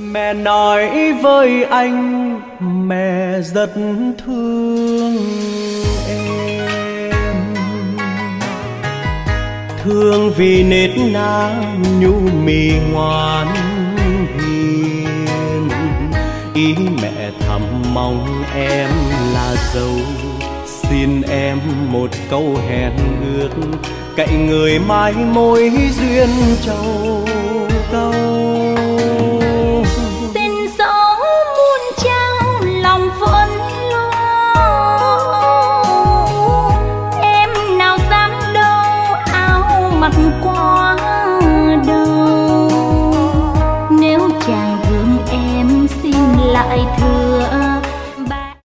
Mẹ nói với anh mẹ rất thương em, thương vì nết na nhu mì ngoan hiền. Ý mẹ thầm mong em là dâu, xin em một câu hẹn ước, cạnh người mái mối duyên châu.